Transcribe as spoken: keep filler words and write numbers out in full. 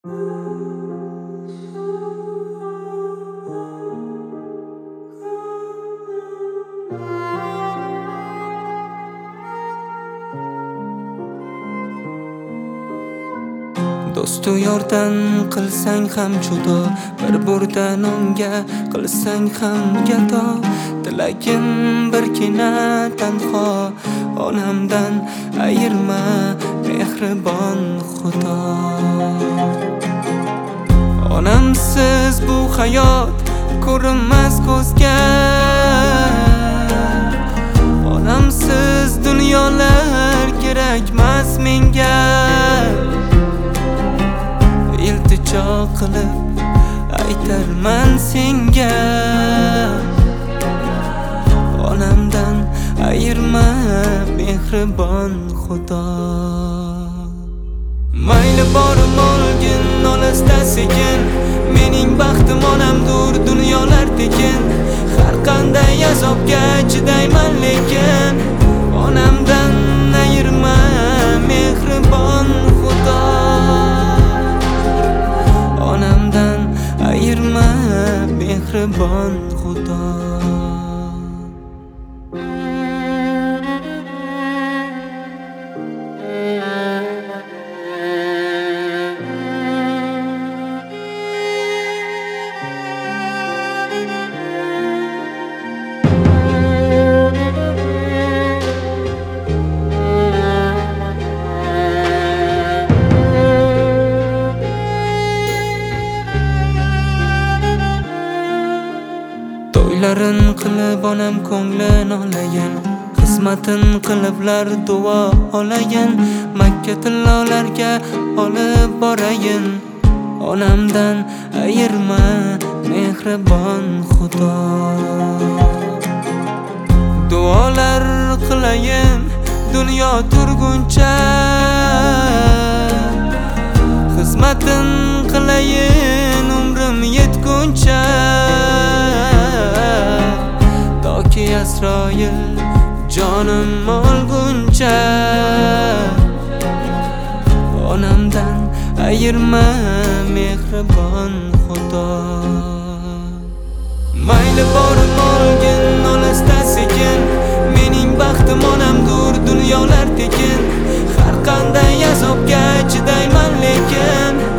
Do'stu yordan qilsang ham judo, bir burdan unga qilsang ham gado. Tilagim birgina tanho, onamdan ayirma mehribon Xudo. Onamsiz bu hayot ko'rinmas ko'zga, onamsiz dunyolar kerakmas menga. İltijo qilib aytarman senga, onamdan ayirma mehribon Xudo. Mayli borib olgin olisda sekin, mening baxtim onamdur dunyolar tekin. Har qanday azobga chidayman lekin, onamdan ayirma mehribon Xudo. Onamdan ayirma mehribon Xudo. To'ylarin qilib onam ko'nglin olayin, xizmatin qiliblar duo olayin. Makka tillolarga olib borayin, onamdan ayirma mehribon Xudo. Duolar qilayin dunyo turguncha, xizmatin qilayin umrim yetguncha. Toki Asroil jonim olguncha, onamdan ayirma mehribon Xudo. Mayli borib olgin olisda sekin, mening baxtim onamdur dunyolar tekin. Har qanday azobga chidayman lekin,